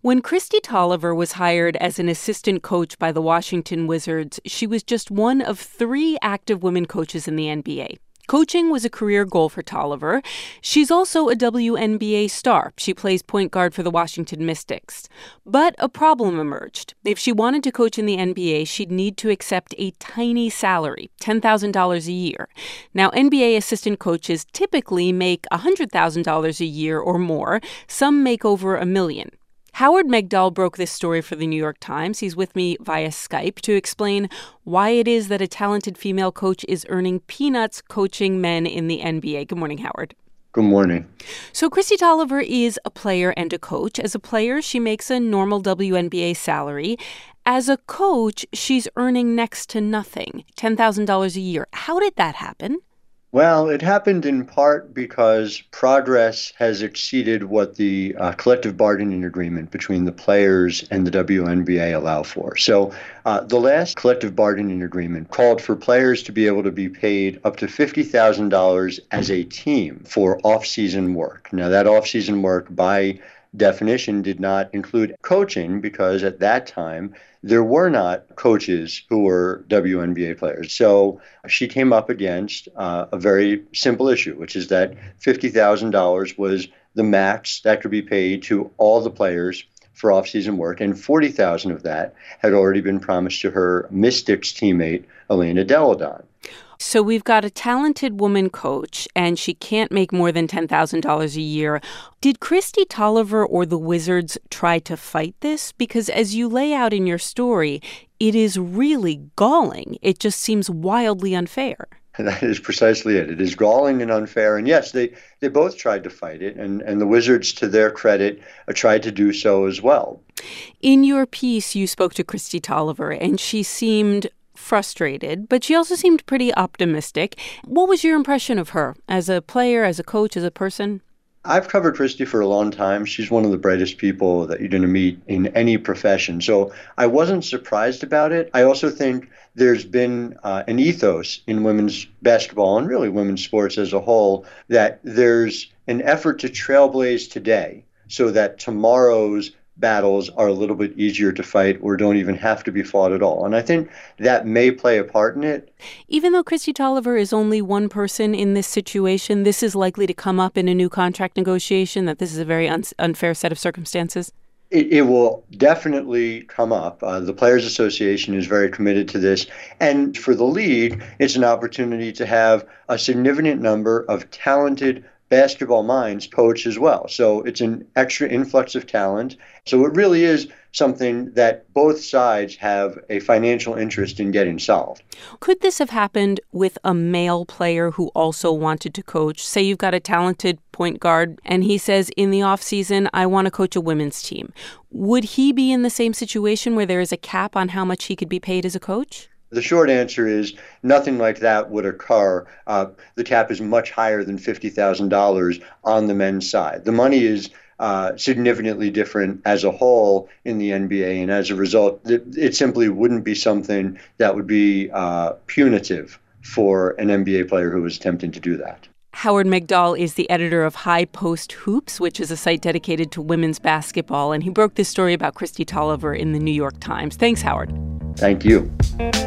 When Kristi Toliver was hired as an assistant coach by the Washington Wizards, she was just one of 3 active women coaches in the NBA. Coaching was a career goal for Toliver. She's also a WNBA star. She plays point guard for the Washington Mystics. But a problem emerged. If she wanted to coach in the NBA, she'd need to accept a tiny salary, $10,000 a year. Now, NBA assistant coaches typically make $100,000 a year or more. Some make over $1 million. Howard Megdal broke this story for the New York Times. He's with me via Skype to explain why it is that a talented female coach is earning peanuts coaching men in the NBA. Good morning, Howard. Good morning. So Kristi Toliver is a player and a coach. As a player, she makes a normal WNBA salary. As a coach, she's earning next to nothing, $10,000 a year. How did that happen? Well, it happened in part because progress has exceeded what the collective bargaining agreement between the players and the WNBA allow for. So the last collective bargaining agreement called for players to be able to be paid up to $50,000 as a team for off-season work. Now, that off-season work, by definition, did not include coaching because at that time there were not coaches who were WNBA players. So she came up against a very simple issue, which is that $50,000 was the max that could be paid to all the players for off-season work, and $40,000 of that had already been promised to her Mystics teammate, Elena Delle Donne. So we've got a talented woman coach, and she can't make more than $10,000 a year. Did Kristi Toliver or the Wizards try to fight this? Because as you lay out in your story, it is really galling. It just seems wildly unfair. That is precisely it. It is galling and unfair. And yes, they both tried to fight it. And the Wizards, to their credit, tried to do so as well. In your piece, you spoke to Kristi Toliver, and she seemed frustrated, but she also seemed pretty optimistic. What was your impression of her as a player, as a coach, as a person? I've covered Kristi for a long time. She's one of the brightest people that you're going to meet in any profession. So I wasn't surprised about it. I also think there's been an ethos in women's basketball and really women's sports as a whole that there's an effort to trailblaze today so that tomorrow's battles are a little bit easier to fight or don't even have to be fought at all. And I think that may play a part in it. Even though Kristi Toliver is only one person in this situation, this is likely to come up in a new contract negotiation, that this is a very unfair set of circumstances? It will definitely come up. The Players Association is very committed to this. And for the league, it's an opportunity to have a significant number of talented basketball minds coach as well. So it's an extra influx of talent. So it really is something that both sides have a financial interest in getting solved. Could this have happened with a male player who also wanted to coach? Say you've got a talented point guard and he says, in the off season, I want to coach a women's team. Would he be in the same situation where there is a cap on how much he could be paid as a coach? The short answer is nothing like that would occur. The cap is much higher than $50,000 on the men's side. The money is significantly different as a whole in the NBA, and as a result, it simply wouldn't be something that would be punitive for an NBA player who was attempting to do that. Howard Megdal is the editor of High Post Hoops, which is a site dedicated to women's basketball, and he broke this story about Kristi Toliver in the New York Times. Thanks, Howard. Thank you.